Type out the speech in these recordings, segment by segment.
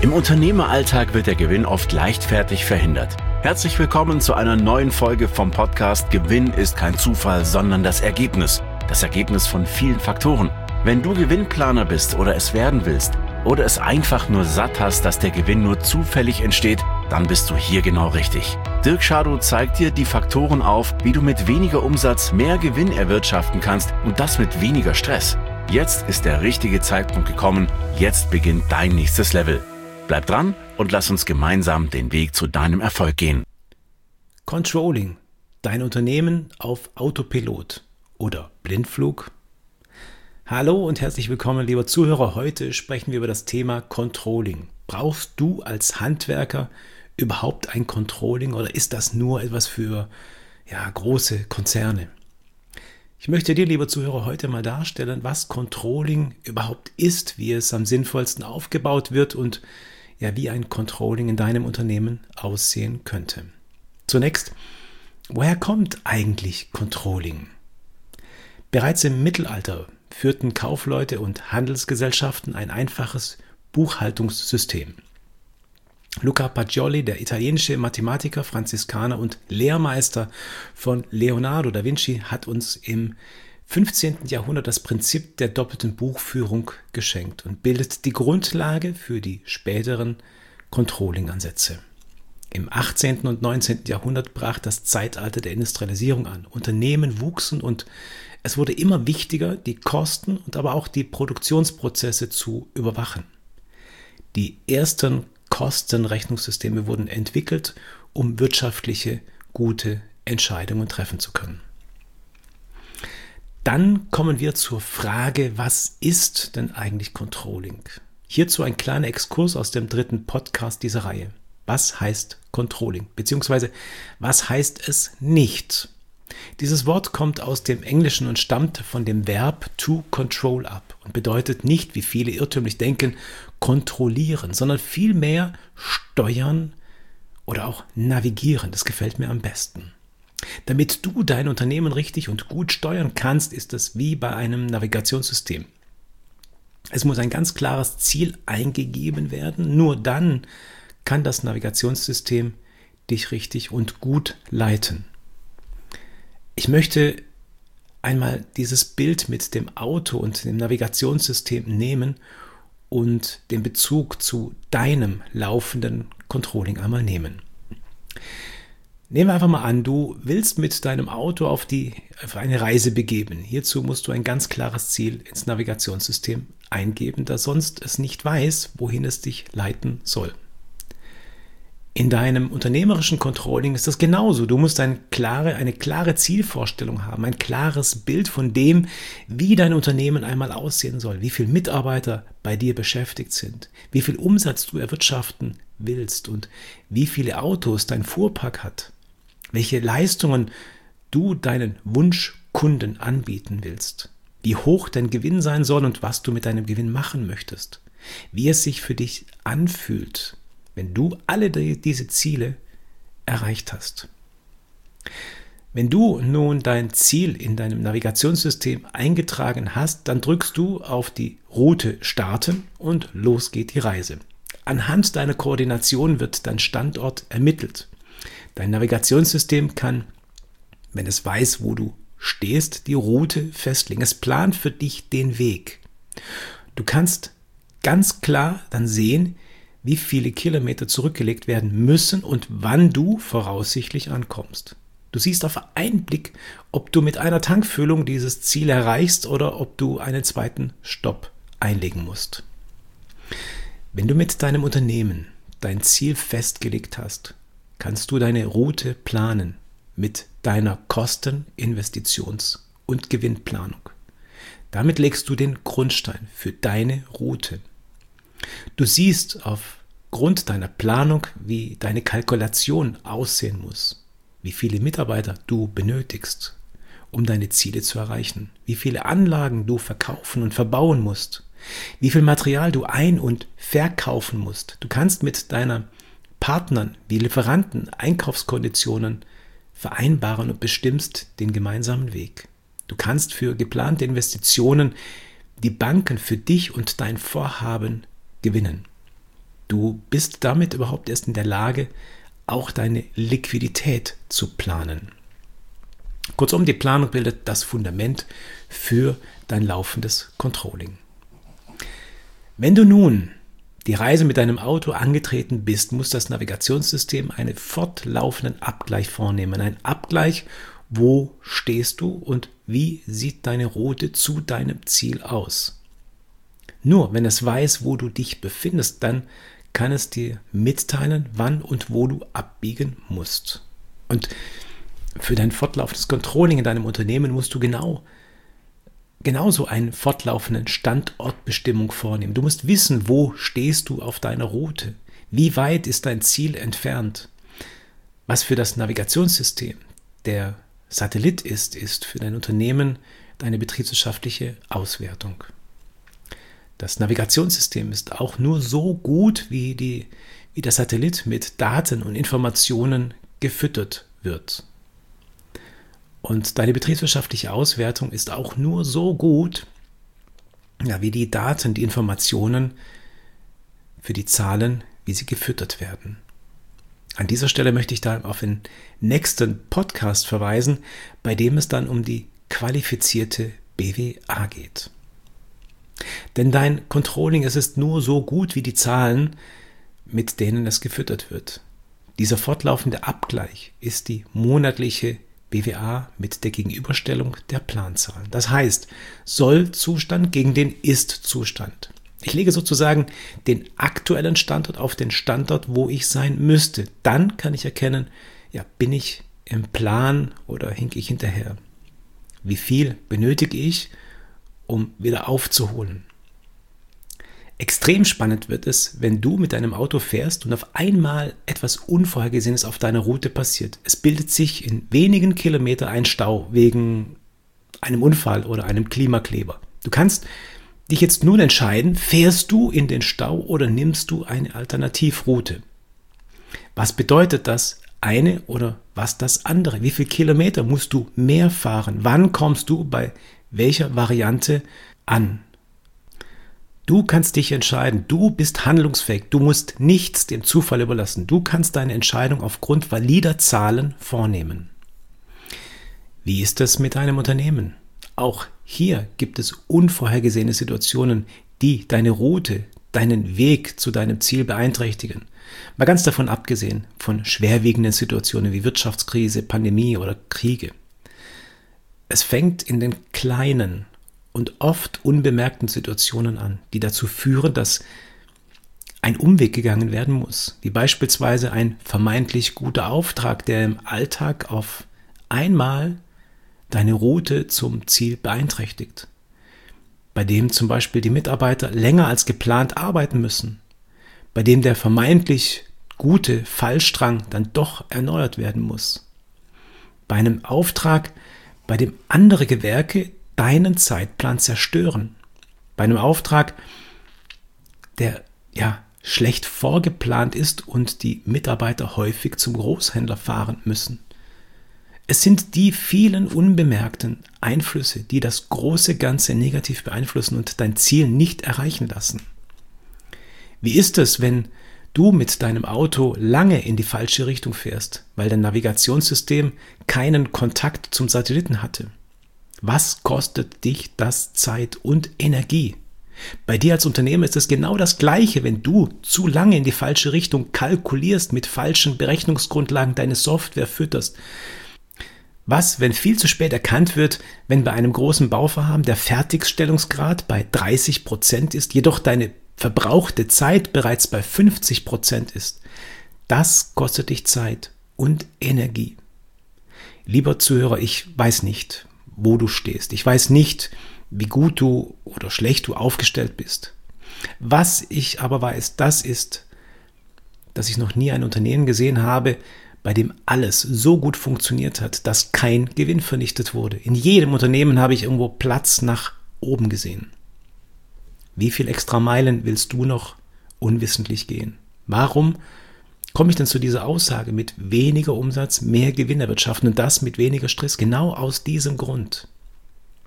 Im Unternehmeralltag wird der Gewinn oft leichtfertig verhindert. Herzlich willkommen zu einer neuen Folge vom Podcast Gewinn ist kein Zufall, sondern das Ergebnis. Das Ergebnis von vielen Faktoren. Wenn du Gewinnplaner bist oder es werden willst oder es einfach nur satt hast, dass der Gewinn nur zufällig entsteht, dann bist du hier genau richtig. Dirk Schadow zeigt dir die Faktoren auf, wie du mit weniger Umsatz mehr Gewinn erwirtschaften kannst und das mit weniger Stress. Jetzt ist der richtige Zeitpunkt gekommen. Jetzt beginnt dein nächstes Level. Bleib dran und lass uns gemeinsam den Weg zu deinem Erfolg gehen. Controlling. Dein Unternehmen auf Autopilot oder Blindflug. Hallo und herzlich willkommen, lieber Zuhörer. Heute sprechen wir über das Thema Controlling. Brauchst du als Handwerker überhaupt ein Controlling oder ist das nur etwas für große Konzerne? Ich möchte dir, lieber Zuhörer, heute mal darstellen, was Controlling überhaupt ist, wie es am sinnvollsten aufgebaut wird und wie ein Controlling in deinem Unternehmen aussehen könnte. Zunächst, woher kommt eigentlich Controlling? Bereits im Mittelalter führten Kaufleute und Handelsgesellschaften ein einfaches Buchhaltungssystem. Luca Pacioli, der italienische Mathematiker, Franziskaner und Lehrmeister von Leonardo da Vinci, hat uns im 15. Jahrhundert das Prinzip der doppelten Buchführung geschenkt und bildet die Grundlage für die späteren Controlling-Ansätze. Im 18. und 19. Jahrhundert brach das Zeitalter der Industrialisierung an. Unternehmen wuchsen und es wurde immer wichtiger, die Kosten und aber auch die Produktionsprozesse zu überwachen. Die ersten Kostenrechnungssysteme wurden entwickelt, um wirtschaftliche, gute Entscheidungen treffen zu können. Dann kommen wir zur Frage, was ist denn eigentlich Controlling? Hierzu ein kleiner Exkurs aus dem 3. Podcast dieser Reihe. Was heißt Controlling? Beziehungsweise, was heißt es nicht? Dieses Wort kommt aus dem Englischen und stammt von dem Verb to control ab und bedeutet nicht, wie viele irrtümlich denken, kontrollieren, sondern vielmehr steuern oder auch navigieren. Das gefällt mir am besten. Damit du dein Unternehmen richtig und gut steuern kannst, ist es wie bei einem Navigationssystem. Es muss ein ganz klares Ziel eingegeben werden. Nur dann kann das Navigationssystem dich richtig und gut leiten. Ich möchte einmal dieses Bild mit dem Auto und dem Navigationssystem nehmen und den Bezug zu deinem laufenden Controlling einmal nehmen. Nehmen wir einfach mal an, du willst mit deinem Auto auf eine Reise begeben. Hierzu musst du ein ganz klares Ziel ins Navigationssystem eingeben, da sonst es nicht weiß, wohin es dich leiten soll. In deinem unternehmerischen Controlling ist das genauso. Du musst eine klare Zielvorstellung haben, ein klares Bild von dem, wie dein Unternehmen einmal aussehen soll, wie viele Mitarbeiter bei dir beschäftigt sind, wie viel Umsatz du erwirtschaften willst und wie viele Autos dein Fuhrpark hat, welche Leistungen du deinen Wunschkunden anbieten willst, wie hoch dein Gewinn sein soll und was du mit deinem Gewinn machen möchtest, wie es sich für dich anfühlt, wenn du alle diese Ziele erreicht hast. Wenn du nun dein Ziel in deinem Navigationssystem eingetragen hast, dann drückst du auf die Route Starten und los geht die Reise. Anhand deiner Koordination wird dein Standort ermittelt. Dein Navigationssystem kann, wenn es weiß, wo du stehst, die Route festlegen. Es plant für dich den Weg. Du kannst ganz klar dann sehen, wie viele Kilometer zurückgelegt werden müssen und wann du voraussichtlich ankommst. Du siehst auf einen Blick, ob du mit einer Tankfüllung dieses Ziel erreichst oder ob du einen zweiten Stopp einlegen musst. Wenn du mit deinem Unternehmen dein Ziel festgelegt hast, kannst du deine Route planen mit deiner Kosten-, Investitions- und Gewinnplanung. Damit legst du den Grundstein für deine Route. Du siehst aufgrund deiner Planung, wie deine Kalkulation aussehen muss, wie viele Mitarbeiter du benötigst, um deine Ziele zu erreichen, wie viele Anlagen du verkaufen und verbauen musst, wie viel Material du ein- und verkaufen musst. Du kannst mit deinen Partnern wie Lieferanten Einkaufskonditionen vereinbaren und bestimmst den gemeinsamen Weg. Du kannst für geplante Investitionen die Banken für dich und dein Vorhaben gewinnen. Du bist damit überhaupt erst in der Lage, auch deine Liquidität zu planen. Kurzum, die Planung bildet das Fundament für dein laufendes Controlling. Wenn du nun die Reise mit deinem Auto angetreten bist, muss das Navigationssystem einen fortlaufenden Abgleich vornehmen. Ein Abgleich, wo stehst du und wie sieht deine Route zu deinem Ziel aus. Nur wenn es weiß, wo du dich befindest, dann kann es dir mitteilen, wann und wo du abbiegen musst. Und für dein fortlaufendes Controlling in deinem Unternehmen musst du genauso eine fortlaufende Standortbestimmung vornehmen. Du musst wissen, wo stehst du auf deiner Route? Wie weit ist dein Ziel entfernt? Was für das Navigationssystem der Satellit ist für dein Unternehmen deine betriebswirtschaftliche Auswertung. Das Navigationssystem ist auch nur so gut, wie der Satellit mit Daten und Informationen gefüttert wird. Und deine betriebswirtschaftliche Auswertung ist auch nur so gut, wie die Daten, die Informationen für die Zahlen, wie sie gefüttert werden. An dieser Stelle möchte ich da auf den nächsten Podcast verweisen, bei dem es dann um die qualifizierte BWA geht. Denn dein Controlling, es ist nur so gut wie die Zahlen, mit denen es gefüttert wird. Dieser fortlaufende Abgleich ist die monatliche BWA mit der Gegenüberstellung der Planzahlen. Das heißt, Soll-Zustand gegen den Ist-Zustand. Ich lege sozusagen den aktuellen Standort auf den Standort, wo ich sein müsste. Dann kann ich erkennen, bin ich im Plan oder hinke ich hinterher? Wie viel benötige ich, um wieder aufzuholen? Extrem spannend wird es, wenn du mit deinem Auto fährst und auf einmal etwas Unvorhergesehenes auf deiner Route passiert. Es bildet sich in wenigen Kilometern ein Stau wegen einem Unfall oder einem Klimakleber. Du kannst dich jetzt nun entscheiden, fährst du in den Stau oder nimmst du eine Alternativroute? Was bedeutet das eine oder was das andere? Wie viele Kilometer musst du mehr fahren? Wann kommst du bei welcher Variante an? Du kannst dich entscheiden, du bist handlungsfähig, du musst nichts dem Zufall überlassen. Du kannst deine Entscheidung aufgrund valider Zahlen vornehmen. Wie ist es mit deinem Unternehmen? Auch hier gibt es unvorhergesehene Situationen, die deine Route, deinen Weg zu deinem Ziel beeinträchtigen. Mal ganz davon abgesehen von schwerwiegenden Situationen wie Wirtschaftskrise, Pandemie oder Kriege. Es fängt in den kleinen und oft unbemerkten Situationen an, die dazu führen, dass ein Umweg gegangen werden muss, wie beispielsweise ein vermeintlich guter Auftrag, der im Alltag auf einmal deine Route zum Ziel beeinträchtigt, bei dem zum Beispiel die Mitarbeiter länger als geplant arbeiten müssen, bei dem der vermeintlich gute Fallstrang dann doch erneuert werden muss, bei einem Auftrag, bei dem andere Gewerke deinen Zeitplan zerstören, bei einem Auftrag, der schlecht vorgeplant ist und die Mitarbeiter häufig zum Großhändler fahren müssen. Es sind die vielen unbemerkten Einflüsse, die das große Ganze negativ beeinflussen und dein Ziel nicht erreichen lassen. Wie ist es, wenn du mit deinem Auto lange in die falsche Richtung fährst, weil dein Navigationssystem keinen Kontakt zum Satelliten hatte? Was kostet dich das Zeit und Energie? Bei dir als Unternehmer ist es genau das Gleiche, wenn du zu lange in die falsche Richtung kalkulierst, mit falschen Berechnungsgrundlagen deine Software fütterst. Was, wenn viel zu spät erkannt wird, wenn bei einem großen Bauvorhaben der Fertigstellungsgrad bei 30% ist, jedoch deine verbrauchte Zeit bereits bei 50% ist? Das kostet dich Zeit und Energie. Lieber Zuhörer, ich weiß nicht, wo du stehst. Ich weiß nicht, wie gut du oder schlecht du aufgestellt bist. Was ich aber weiß, das ist, dass ich noch nie ein Unternehmen gesehen habe, bei dem alles so gut funktioniert hat, dass kein Gewinn vernichtet wurde. In jedem Unternehmen habe ich irgendwo Platz nach oben gesehen. Wie viel extra Meilen willst du noch unwissentlich gehen? Warum komme ich denn zu dieser Aussage, mit weniger Umsatz mehr Gewinn erwirtschaften und das mit weniger Stress? Genau aus diesem Grund.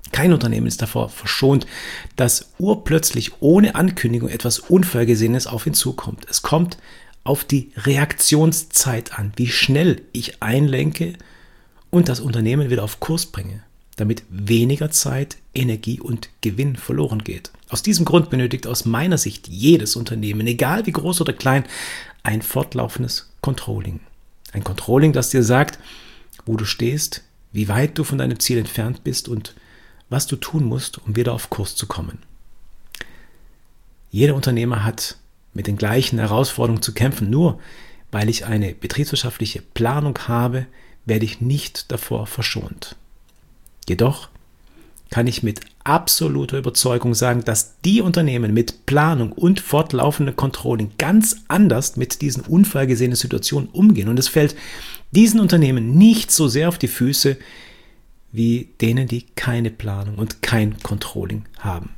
Kein Unternehmen ist davor verschont, dass urplötzlich ohne Ankündigung etwas Unvorhergesehenes auf ihn zukommt. Es kommt auf die Reaktionszeit an, wie schnell ich einlenke und das Unternehmen wieder auf Kurs bringe, damit weniger Zeit, Energie und Gewinn verloren geht. Aus diesem Grund benötigt aus meiner Sicht jedes Unternehmen, egal wie groß oder klein, ein fortlaufendes Controlling. Ein Controlling, das dir sagt, wo du stehst, wie weit du von deinem Ziel entfernt bist und was du tun musst, um wieder auf Kurs zu kommen. Jeder Unternehmer hat mit den gleichen Herausforderungen zu kämpfen. Nur weil ich eine betriebswirtschaftliche Planung habe, werde ich nicht davor verschont. Jedoch kann ich mit absoluter Überzeugung sagen, dass die Unternehmen mit Planung und fortlaufendem Controlling ganz anders mit diesen unvorhergesehenen Situationen umgehen. Und es fällt diesen Unternehmen nicht so sehr auf die Füße, wie denen, die keine Planung und kein Controlling haben.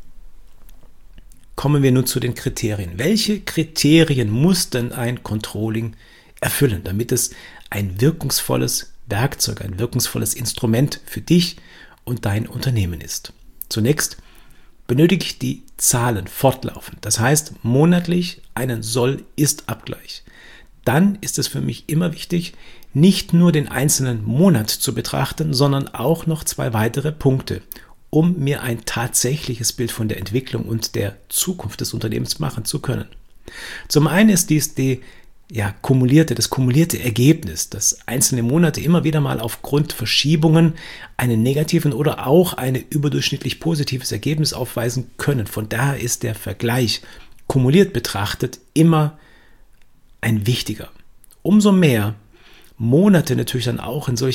Kommen wir nun zu den Kriterien. Welche Kriterien muss denn ein Controlling erfüllen, damit es ein wirkungsvolles Werkzeug, ein wirkungsvolles Instrument für dich und dein Unternehmen ist? Zunächst benötige ich die Zahlen fortlaufend. Das heißt, monatlich einen Soll-Ist-Abgleich. Dann ist es für mich immer wichtig, nicht nur den einzelnen Monat zu betrachten, sondern auch noch 2 weitere Punkte, um mir ein tatsächliches Bild von der Entwicklung und der Zukunft des Unternehmens machen zu können. Zum einen ist dies das kumulierte Ergebnis, dass einzelne Monate immer wieder mal aufgrund Verschiebungen einen negativen oder auch ein überdurchschnittlich positives Ergebnis aufweisen können. Von daher ist der Vergleich kumuliert betrachtet immer ein wichtiger. Umso mehr Monate natürlich dann auch in so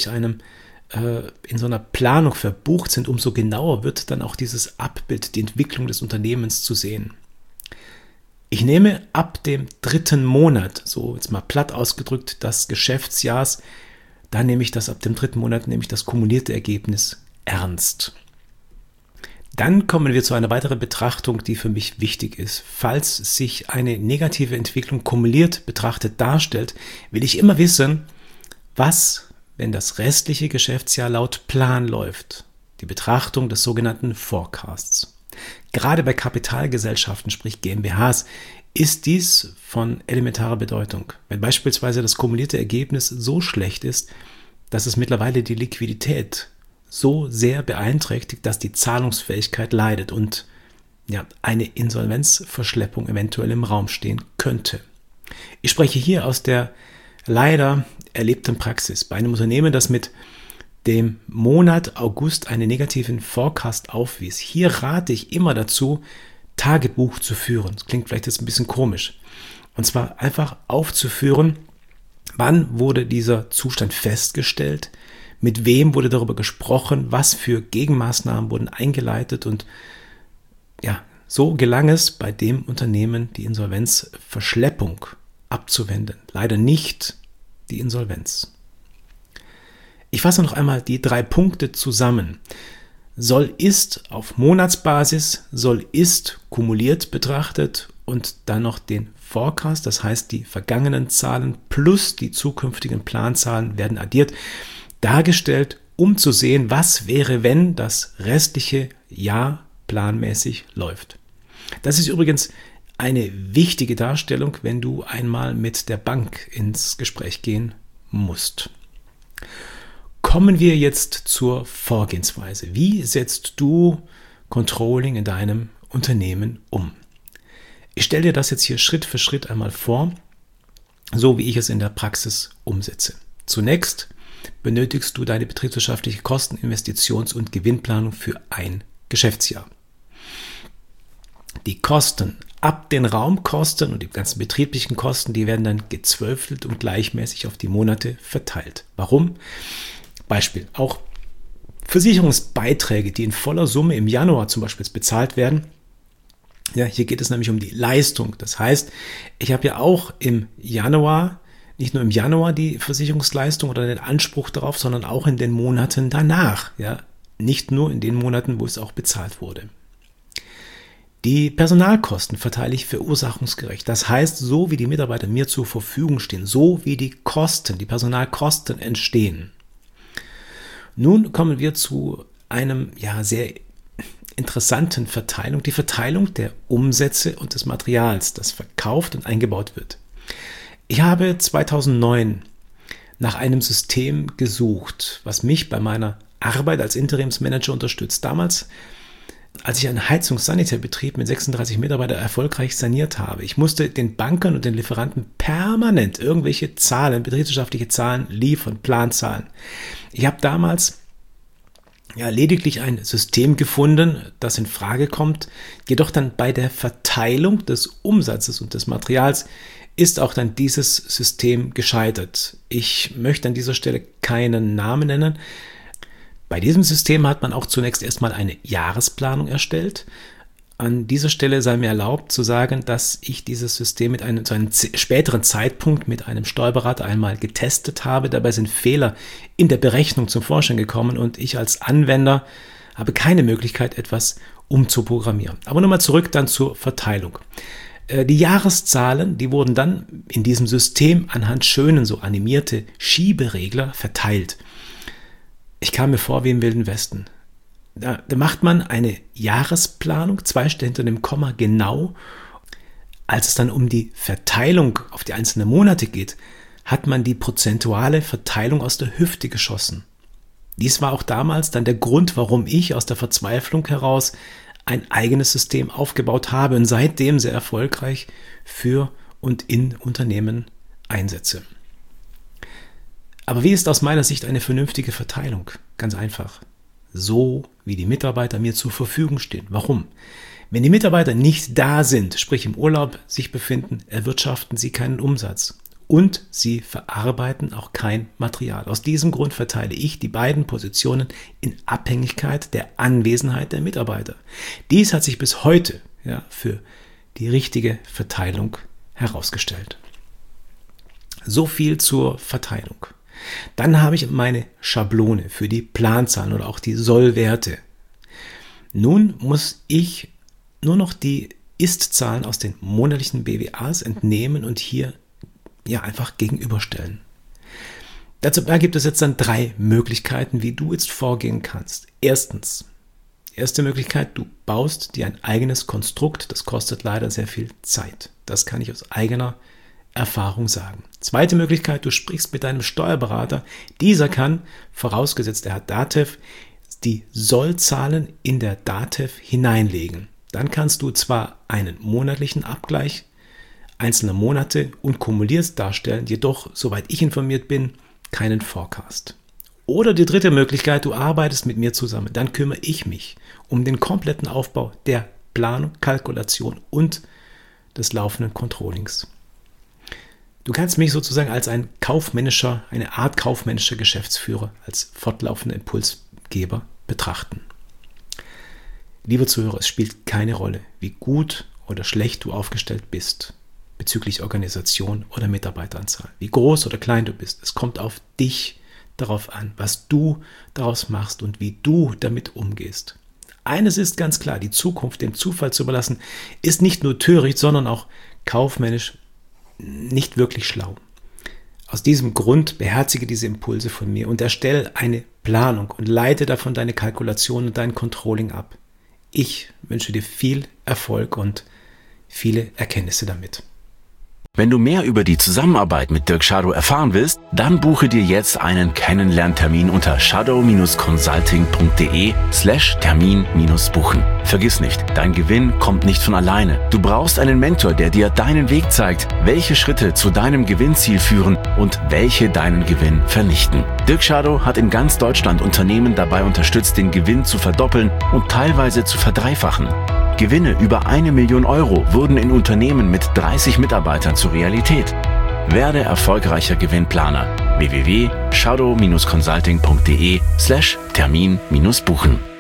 einer Planung verbucht sind, umso genauer wird dann auch dieses Abbild, die Entwicklung des Unternehmens zu sehen. Ich nehme ab dem 3. Monat, so jetzt mal platt ausgedrückt, des Geschäftsjahrs, dann nehme ich das ab dem 3. Monat, nehme ich das kumulierte Ergebnis ernst. Dann kommen wir zu einer weiteren Betrachtung, die für mich wichtig ist. Falls sich eine negative Entwicklung kumuliert betrachtet darstellt, will ich immer wissen, was, wenn das restliche Geschäftsjahr laut Plan läuft. Die Betrachtung des sogenannten Forecasts. Gerade bei Kapitalgesellschaften, sprich GmbHs, ist dies von elementarer Bedeutung. Wenn beispielsweise das kumulierte Ergebnis so schlecht ist, dass es mittlerweile die Liquidität so sehr beeinträchtigt, dass die Zahlungsfähigkeit leidet und eine Insolvenzverschleppung eventuell im Raum stehen könnte. Ich spreche hier aus der leider erlebten Praxis. Bei einem Unternehmen, das mit dem Monat August einen negativen Forecast aufwies. Hier rate ich immer dazu, Tagebuch zu führen. Das klingt vielleicht jetzt ein bisschen komisch. Und zwar einfach aufzuführen, wann wurde dieser Zustand festgestellt, mit wem wurde darüber gesprochen, was für Gegenmaßnahmen wurden eingeleitet und so gelang es bei dem Unternehmen, die Insolvenzverschleppung abzuwenden. Leider nicht die Insolvenz. Ich fasse noch einmal die 3 Punkte zusammen. Soll-Ist auf Monatsbasis, Soll-Ist kumuliert betrachtet und dann noch den Forecast, das heißt die vergangenen Zahlen plus die zukünftigen Planzahlen werden addiert, dargestellt, um zu sehen, was wäre, wenn das restliche Jahr planmäßig läuft. Das ist übrigens eine wichtige Darstellung, wenn du einmal mit der Bank ins Gespräch gehen musst. Kommen wir jetzt zur Vorgehensweise. Wie setzt du Controlling in deinem Unternehmen um? Ich stelle dir das jetzt hier Schritt für Schritt einmal vor, so wie ich es in der Praxis umsetze. Zunächst benötigst du deine betriebswirtschaftliche Kosten-, Investitions- und Gewinnplanung für ein Geschäftsjahr. Die Kosten ab den Raumkosten und die ganzen betrieblichen Kosten, die werden dann gezwölftelt und gleichmäßig auf die Monate verteilt. Warum? Beispiel, auch Versicherungsbeiträge, die in voller Summe im Januar zum Beispiel bezahlt werden. Ja, hier geht es nämlich um die Leistung. Das heißt, ich habe ja auch im Januar, nicht nur im Januar die Versicherungsleistung oder den Anspruch darauf, sondern auch in den Monaten danach. Ja, nicht nur in den Monaten, wo es auch bezahlt wurde. Die Personalkosten verteile ich verursachungsgerecht. Das heißt, so wie die Mitarbeiter mir zur Verfügung stehen, so wie die Personalkosten entstehen. Nun kommen wir zu einem sehr interessanten Verteilung, die Verteilung der Umsätze und des Materials, das verkauft und eingebaut wird. Ich habe 2009 nach einem System gesucht, was mich bei meiner Arbeit als Interimsmanager unterstützt. Damals, als ich einen Heizungs-Sanitärbetrieb mit 36 Mitarbeitern erfolgreich saniert habe. Ich musste den Bankern und den Lieferanten permanent irgendwelche Zahlen, betriebswirtschaftliche Zahlen liefern, Planzahlen. Ich habe damals lediglich ein System gefunden, das in Frage kommt, jedoch dann bei der Verteilung des Umsatzes und des Materials ist auch dann dieses System gescheitert. Ich möchte an dieser Stelle keinen Namen nennen. Bei diesem System hat man auch zunächst erstmal eine Jahresplanung erstellt. An dieser Stelle sei mir erlaubt zu sagen, dass ich dieses System zu einem späteren Zeitpunkt mit einem Steuerberater einmal getestet habe. Dabei sind Fehler in der Berechnung zum Vorschein gekommen und ich als Anwender habe keine Möglichkeit, etwas umzuprogrammieren. Aber nochmal zurück dann zur Verteilung. Die Jahreszahlen, die wurden dann in diesem System anhand schönen, so animierte Schieberegler verteilt. Ich kam mir vor wie im Wilden Westen. Da macht man eine Jahresplanung, 2 Stellen hinter dem Komma genau. Als es dann um die Verteilung auf die einzelnen Monate geht, hat man die prozentuale Verteilung aus der Hüfte geschossen. Dies war auch damals dann der Grund, warum ich aus der Verzweiflung heraus ein eigenes System aufgebaut habe und seitdem sehr erfolgreich für und in Unternehmen einsetze. Aber wie ist aus meiner Sicht eine vernünftige Verteilung? Ganz einfach. So wie die Mitarbeiter mir zur Verfügung stehen. Warum? Wenn die Mitarbeiter nicht da sind, sprich im Urlaub sich befinden, erwirtschaften sie keinen Umsatz. Und sie verarbeiten auch kein Material. Aus diesem Grund verteile ich die beiden Positionen in Abhängigkeit der Anwesenheit der Mitarbeiter. Dies hat sich bis heute für die richtige Verteilung herausgestellt. So viel zur Verteilung. Dann habe ich meine Schablone für die Planzahlen oder auch die Sollwerte. Nun muss ich nur noch die Ist-Zahlen aus den monatlichen BWAs entnehmen und hier einfach gegenüberstellen. Da gibt es jetzt dann 3 Möglichkeiten, wie du jetzt vorgehen kannst. Erstens, erste Möglichkeit, du baust dir ein eigenes Konstrukt, das kostet leider sehr viel Zeit. Das kann ich aus eigener Erfahrung sagen. Zweite Möglichkeit, du sprichst mit deinem Steuerberater. Dieser kann, vorausgesetzt er hat DATEV, die Sollzahlen in der DATEV hineinlegen. Dann kannst du zwar einen monatlichen Abgleich einzelner Monate und kumuliert darstellen, jedoch, soweit ich informiert bin, keinen Forecast. Oder die dritte Möglichkeit, du arbeitest mit mir zusammen, dann kümmere ich mich um den kompletten Aufbau der Planung, Kalkulation und des laufenden Controllings. Du kannst mich sozusagen als eine Art kaufmännischer Geschäftsführer, als fortlaufender Impulsgeber betrachten. Lieber Zuhörer, es spielt keine Rolle, wie gut oder schlecht du aufgestellt bist bezüglich Organisation oder Mitarbeiteranzahl, wie groß oder klein du bist. Es kommt auf dich darauf an, was du daraus machst und wie du damit umgehst. Eines ist ganz klar, die Zukunft dem Zufall zu überlassen, ist nicht nur töricht, sondern auch kaufmännisch nicht wirklich schlau. Aus diesem Grund beherzige diese Impulse von mir und erstelle eine Planung und leite davon deine Kalkulation und dein Controlling ab. Ich wünsche dir viel Erfolg und viele Erkenntnisse damit. Wenn du mehr über die Zusammenarbeit mit Dirk Schadow erfahren willst, dann buche dir jetzt einen Kennenlerntermin unter shadow-consulting.de/termin-buchen. Vergiss nicht, dein Gewinn kommt nicht von alleine. Du brauchst einen Mentor, der dir deinen Weg zeigt, welche Schritte zu deinem Gewinnziel führen und welche deinen Gewinn vernichten. Dirk Schadow hat in ganz Deutschland Unternehmen dabei unterstützt, den Gewinn zu verdoppeln und teilweise zu verdreifachen. Gewinne über 1 Million Euro wurden in Unternehmen mit 30 Mitarbeitern zur Realität. Werde erfolgreicher Gewinnplaner. www.shadow-consulting.de/termin-buchen